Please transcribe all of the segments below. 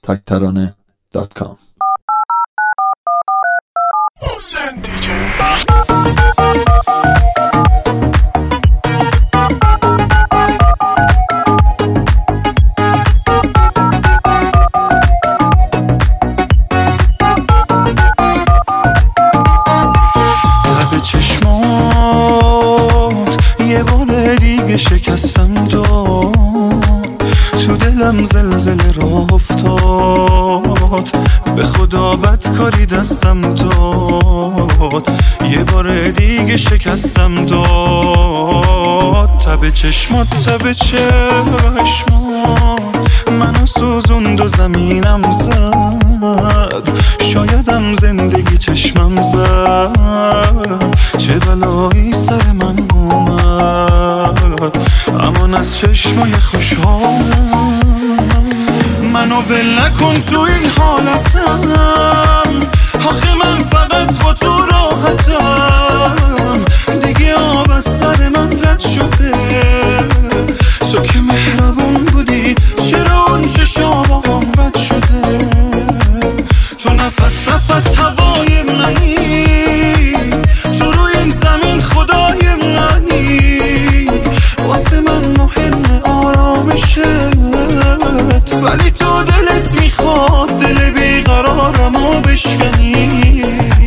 taktarane.com. شکستم تو دلم زلزله را افتاد، به خدا بدکاری دستم داد، یه بار دیگه شکستم داد. تب چشمات منو سوزوند و زمینم زد، شایدم زندگی چشمم زد، چه بلایی سر من اومد، امان از چشمای خوشحالم. منو ول نکن تو این حالتم، آخه من فقط با تو راحتم، دیگه آب از سر من رد شده، تو که مهربون بودی چرا اون چشام بد شده، تو نفس هوای منی، تو روی این زمین خدای منی، واسه من مهم آرامشت، ولی تو دلت میخواد دل بیقرارمو بشکنی.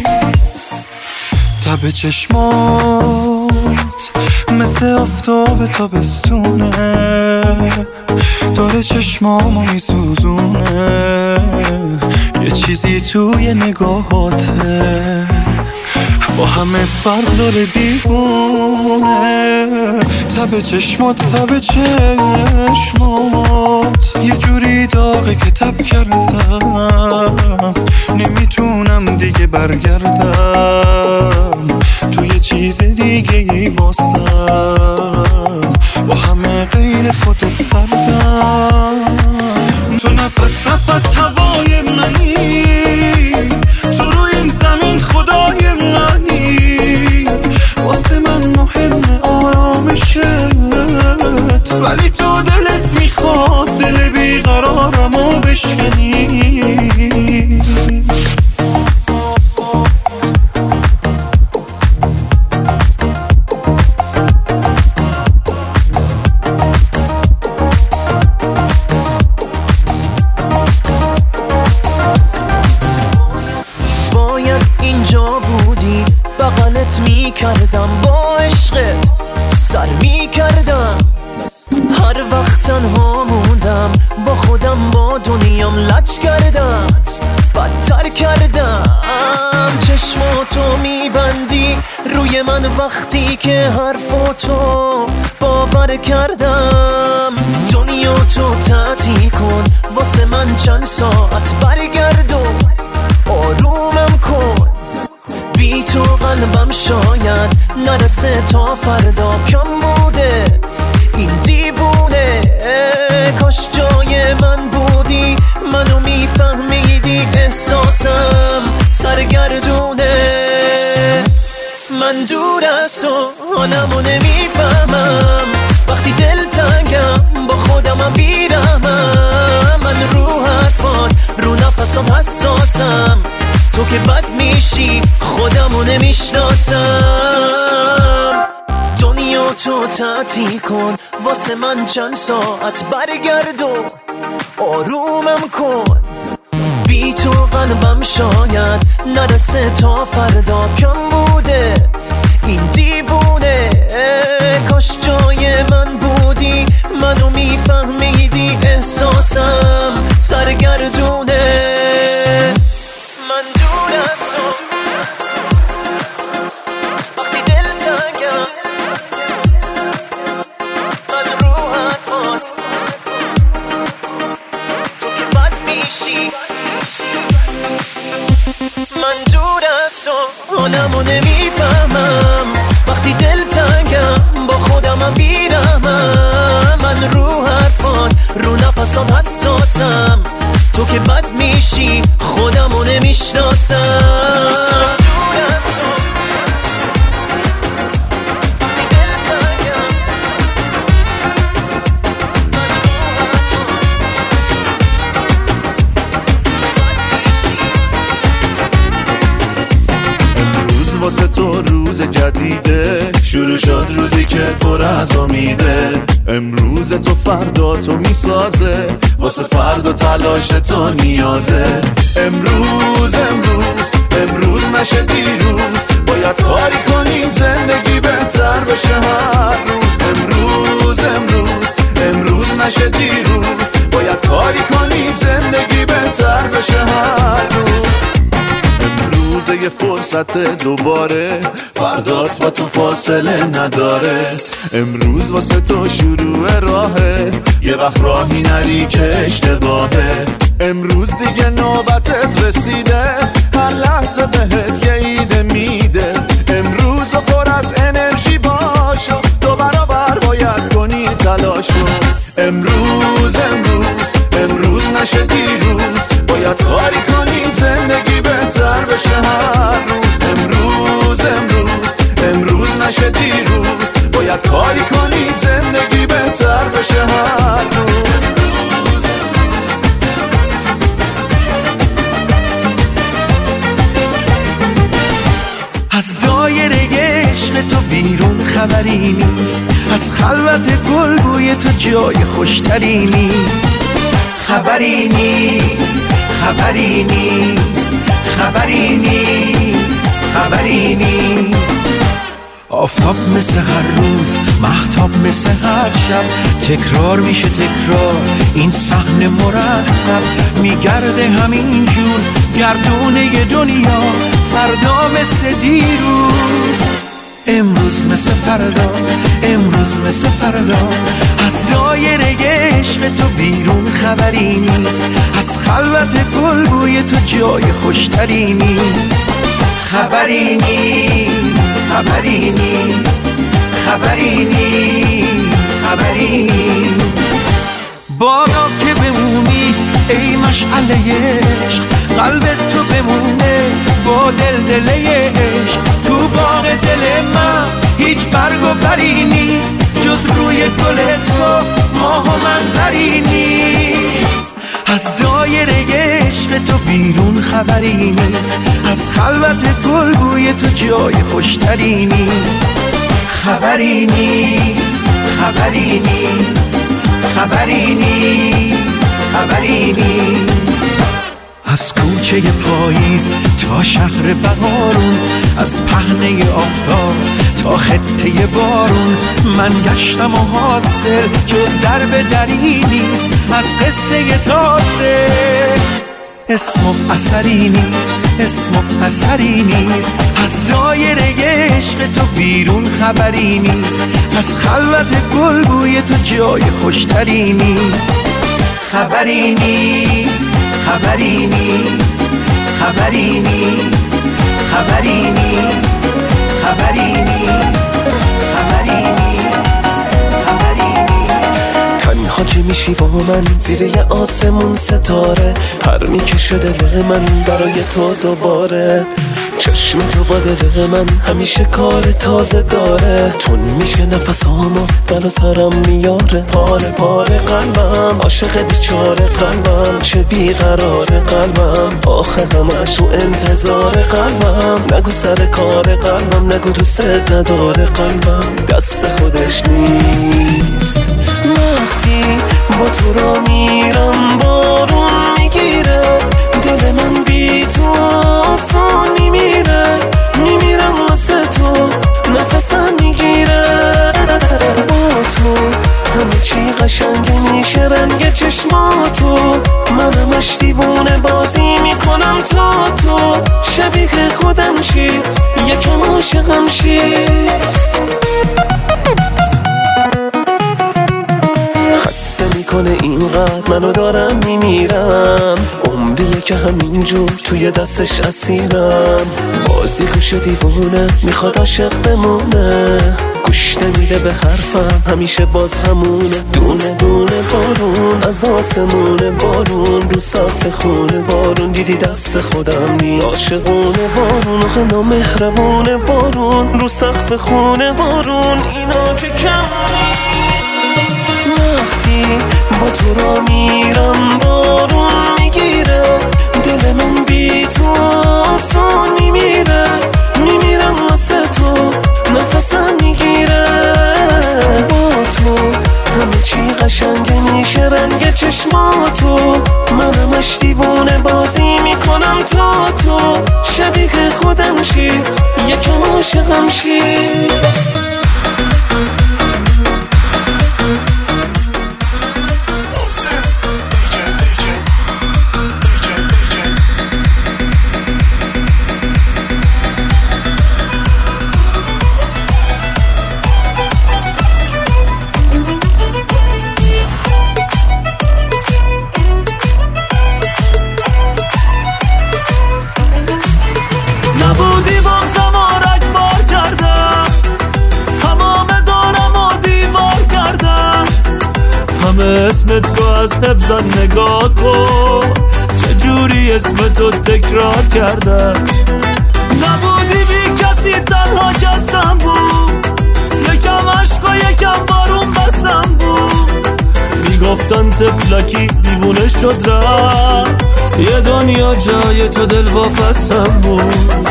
تب چشمات مثل آفتاب تابستونه، داره چشمامو میسوزونه، یه چیزی توی نگاهاته با همه فرق داره دیوونه. تب چشمات یه جوری داغه که تب کردم، نمیتونم دیگه برگردم، تو یه چیز دیگه ای واسم، با همه غیر خودت سردم، تو نفس هوای منی، تو روی این زمین خدای منی، واسه من مهم آرامشت، ولی تو دلت میخواد دل بیقرارمو بشکنی. باید اینجا بودی بغلت میکردم، با عشقت سر میکردم، هر وقت تنها موندم با خودم با دنیام لج کردم، بدتر کردم، چشماتو میبندی روی من وقتی که حرفاتو باور کردم، دنیا تو تعطیل کن واسه من چند ساعت، برگرد و آرومم کن، بی تو قلبم شاید نرسه تا فردا، کم بوده این دیوونه، کاش جای من بودی منو میفهمیدی، احساسم سرگردونه، من دور از تو حالمو نمیفهمم، وقتی دل تنگم با خودمم بیرمم، من رو حرفات رو نفسم حساسم، تو که بد میشی خودمو نمیشناسم، دنیا تو تعطیل کن واسه من چند ساعت، برگرد و آرومم کن، بی تو قلبم شاید نرسه تا فردا، کم بوده این دیوونه، کاش جای من بودی منو میفهمیدی، احساسم سرگردونه، من دور از تو وقتی دل تنگم، من رو حرفات تو که بد میشی، من دور از تو حالمو نمیفهمم، وقتی دل تنگم با خودمم بیرمم، من رو حرفات رو نفسات حساسم، تو که بد میشی خودمو نمیشناسم. پر از امیده. امروز تو فردا تو میسازه، واسه فردا تلاش تو نیازه. امروز نشه دیروز، باید کاری کنیم زندگی بهتر بشه هر روز. امروز نشه دیروز، باید کاری کنی زندگی بهتر بشه هر روز. امروز یه فرصت دوباره، فردات با تو فاصله نداره. امروز واسه تو شروع راهه، یه وقت راهی نری که اشتباهه. امروز دیگه نوبتت رسیده، هر لحظه بهت یه ایده میده. امروز پر از انرژی باشو، دو برابر باید کنی تلاشو. امروز نشه دیروز، باید کاری کنی زندگی بهتر بشه هر روز. امروز نشه دیروز، باید کاری کنی زندگی بهتر بشه هر روز. از دایره عشق تو بیرون خبری نیست، از خلوت گل بوی تو جای خوشتری نیست. خبری نیست، خبری نیست، خبری نیست، خبری نیست. آفتاب مثل هر روز، مهتاب مثل هر شب، تکرار میشه تکرار این صحنه مرتب. میگرده همین جور گردونه دنیا، فردا مثل دیروز، امروز مثل فردا، امروز مثل فردا. از دایره عشق تو بیرون خبری نیست، از خلوت گل بوی تو جای خوشتری نیست. خبری نیست، خبری نیست، خبری نیست، خبری نیست. بادا که بمونی ای مشعله عشق، قلبت تو بمونه با دل عشق. تو باغ دل من هیچ برگ و بری نیست، جز روی گل تو ماه و منظری نیست. از دایره عشق تو بیرون خبری نیست، از خلوت گل بوی تو جای خوشتری نیست. خبری نیست، خبری نیست، خبری نیست، خبری نیست. از کوچه پاییز تا شهر بهارون، از پهنه آفتاب تا خطه بارون، من گشتم و حاصل جز درب دری نیست. از قصه تازه اسم و اثری نیست، اسم و اثری نیست. از دایره عشق تو بیرون خبری نیست، از خلوت گل بوی تو جای خوشتری نیست. خبری نیست، خبری نیست، خبری نیست، خبری نیست، خبری نیست، خبری نیست، خبری نیست. تنها که میشی با من زیر یه آسمون ستاره، پر میکشه دل من برای تو دوباره. چشم تو با دل من همیشه کار تازه داره، تون میشه نفسامو بلا سرم میاره. پاره پاره قلبم عاشق بیچاره قلبم، چه بیقرار قلبم آخه همش تو انتظار قلبم. نگو سر کار قلبم، نگو دوست نداره قلبم، دست خودش نیست. وقتی با تو را میرم بارون میگیره، دل من بی تو آسان میمیره. میمیرم واسه تو نفسم میگیره. با تو همه چی قشنگه میشه، رنگ چشماتو من همش دیوونه بازی میکنم تا تو شبیه خودم شی، یکم عاشقم شی. خسته میکنه اینقدر منو دارم میمیرم، عمریه که همینجور توی دستش اسیرم. بازی گوش دیوونه میخواد عاشق بمونه، گوش نمیده به حرفم همیشه باز همونه. دونه دونه بارون از آسمونه، بارون رو سقف خونه، بارون دیدی دست خودم نیست. عاشقونه بارون آخه نامهربونه، بارون رو سقف خونه، بارون اینا که کم نیست. وقتی با تو را میرم بارون میگیره، دل من بی تو آسان میمیره. میمیرم واسه تو نفسم میگیره. رنگ چشماتو، منمش دیوانه بازی میکنم تا تو شبیه خودم شی، یکم عاشقم شی. نبودی بغزم آرک بار کردم، تمام دارم و دیوار کردم. همه اسم تو از حفظم نگاه کن، چجوری اسم تو تکرار کردم. نبودی بی کسی تنها کسم بود، یکم عشق و یکم بارون بسم بود. میگفتن تفلکی دیوونه شد رفت، یه دنیا جای تو دل واپسم بود.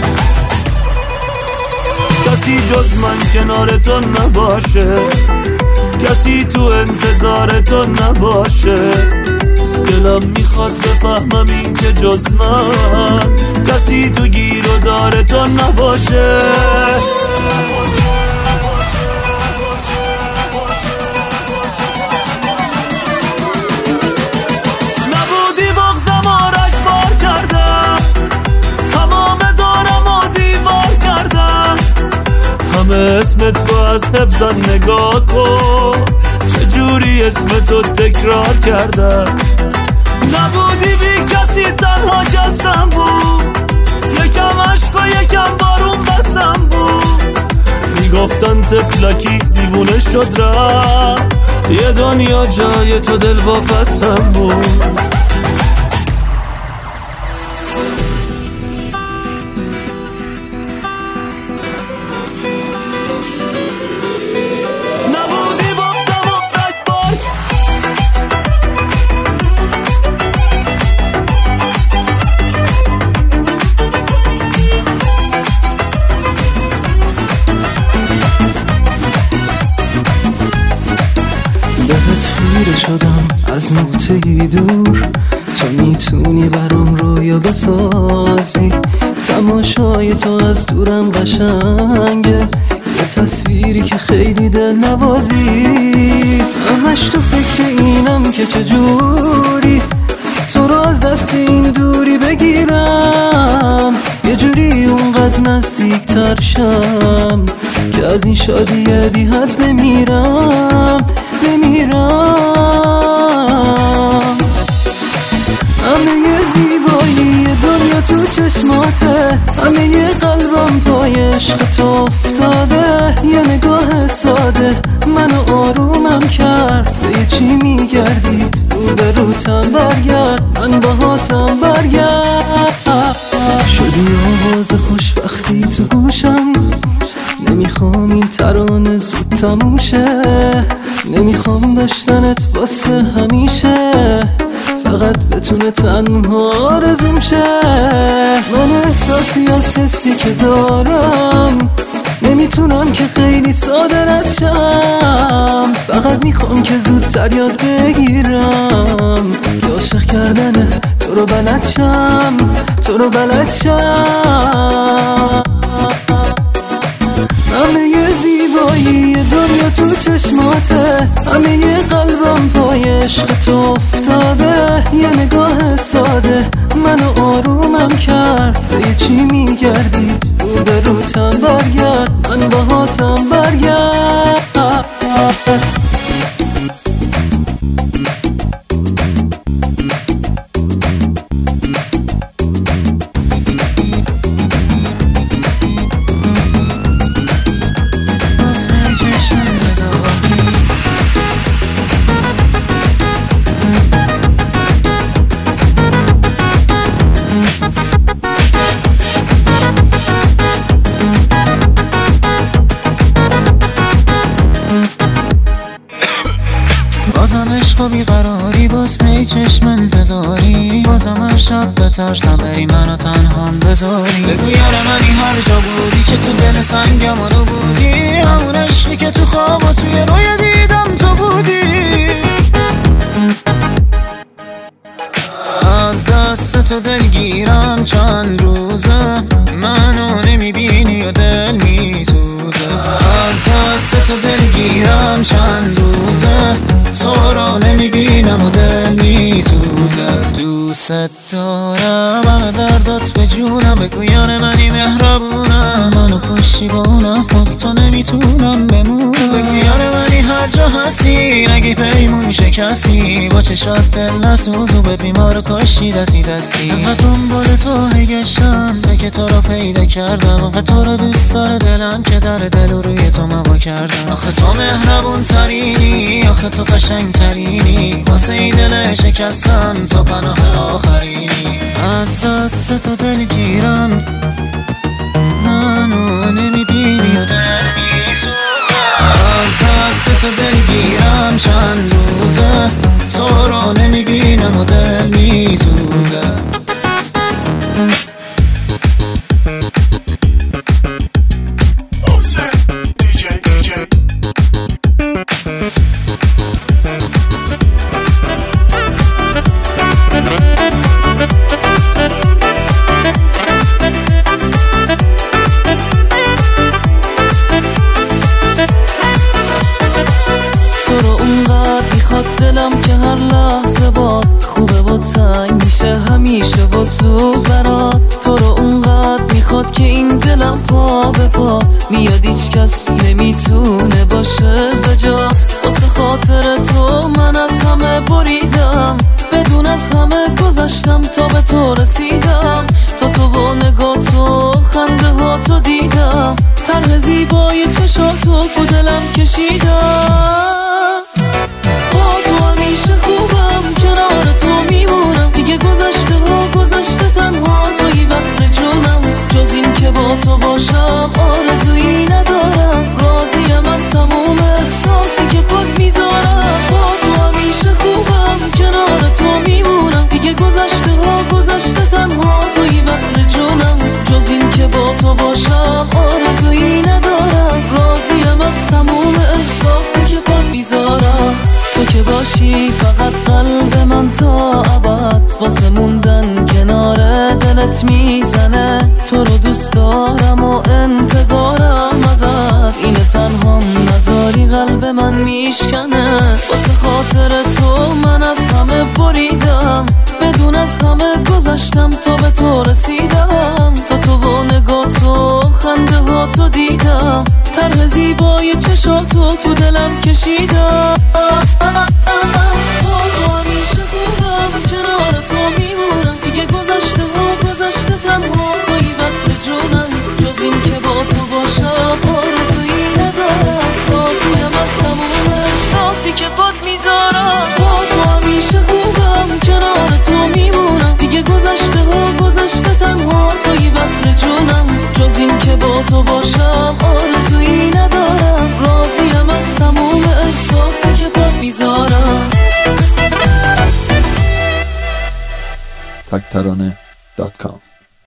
کسی جز من کنار تو نباشه، کسی تو انتظار تو نباشه. دلم میخواد بفهمم این که جز من کسی تو گیر و دار تو نباشه. نبودی بغزم آرک بار کردم، تمام دارم و دیوار کردم. همه اسم تو از حفظم نگاه کن، چجوری اسم تو تکرار کردم. نبودی بی کسی تنها کسم بود، یکم عشق و یکم بارون بسم بود. میگفتن تفلکی دیوونه شد رفت، یه دنیا جای تو دل واپسم بود. خیره شدم از نقطه دور، تو میتونی برام رویا بسازی. تماشای تو از دورم قشنگه، یه تصویری که خیلی دل نوازی. همش تو فکر اینم که چجوری تو رو از دست این دوری بگیرم، یه جوری اونقدر نزدیک تر شم که از این شادی بی حد بمیرم. همه یه زیبایی دنیا تو چشماته، همه یه قلبم پای عشق تو افتاده. یه نگاه ساده منو آرومم کرد، به یه چی میگردی رو به روتم برگرد، من باهاتم برگرد. شدی آواز خوشبختی تو گوشم، نمیخوام این ترانه زود تموم شه، نمیخوام داشتنت واسه همیشه، فقط بتونه تنها آرزوم شه. من احساسی از حسی که دارم، نمیتونم که خیلی صادرت شم، فقط میخوام که زودتر یاد بگیرم که عاشق کردن تو رو بلد شم، تو رو بلد شم. همه یه زیبایی دنیا تو چشماته، همه یه قلبم پای عشق تو افتاده. یه نگاه ساده منو آرومم کرد، به یه چی میگردی رو به روتم برگرد، من باهاتم برگرد. بازم عشق و بیقراری، باز نی چشم انتظاری، بازم هر شب بترسم بری منو تنهام بذاری. بگو یار منی هر جا بودی، چه تو دل سنگم رو بودی، همون عشقی که تو خواب و توی روی دیدم تو بودی. تو دلگیرم چند روزه، منو نمیبینی و دل میسوزه. از دست تو دلگیرم چند روزه، تو رو نمیبینم و دل میسوزه. دوست دارم همه دردات به جونم، بگو یار منی مهربونم، منو کشی با اون اخماقی تو نمیتونم بمونم. بگو یار منی هر جا هستی، نگی پیمون شکستی، با چشات دل نسوز و به بیمار کشی دستی دستی. انقدر دنبال تو گشتم تا که تو رو پیدا کردم، انقدر تو رو دوست داره دلم که در دل رو روی تو موا کردم. آخه تو مهربون ترینی، آخه تو قشنگ ترینی، واسه این دل شکستم تو پناه آخرینی. از دست تو دلگیرم، منو نمیبینی و دل میسوزه. از دست تو دلگیرم چند روزه، تو رو نمیبینم و دل میسوزه. دلم که هر لحظه باد خوبه و تنگ میشه همیشه و زود برات. تو رو اونقدر میخواد که این دلم پا به پات میاد، هیچ کس نمیتونه باشه به جات. واسه خاطر تو من از همه بریدم، بدون از همه گذشتم تا به تو رسیدم. تا تو و نگاه تو خنده ها تو دیدم، طرح زیبای چشاتو تو دلم کشیدم. همیشه خوبم کنار تو میمونم، دیگه گذشته ها گذشته، تنها توی وصل جونم. جز این که با تو باشم آرزویی ندارم، راضیم از تموم احساسی که پاک میذارم. با تو همیشه خوبم کنار تو میمونم، دیگه گذشته ها گذشته، تنها توی وصل جونم. جز این که با تو باشم آرزویی ندارم، راضیم از تموم احساسی که پاک میذارم. تو که باشی فقط قلب من تا ابد، واسه موندن کنار دلت میزنه. تو رو دوست دارم و انتظارم ازت، اینه تنها نذاری قلب من میشکنه. واسه خاطر تو من از همه بریدم، بدون از همه گذشتم تا به تو رسیدم. تا تو و نگاه تو خنده ها تو دیدم، طرح زیبای چشاتو تو دلم کشیدم. تو همیشه خوبم کنار تو میمونم، دیگه گذشته ها گذشته، تنها توی وصل جونم. جز این که با تو باشم آرزویی ندارم، راضیم از تموم احساسی که باد میذارم. با تو همیشه خوبم کنار تو میمونم، دیگه گذشته ها گذشته، تنها توی وصل جونم. جز این که با تو باشم آرزویی ندارم، راضیم از تموم احساسی که باد میذارم. taktarane.com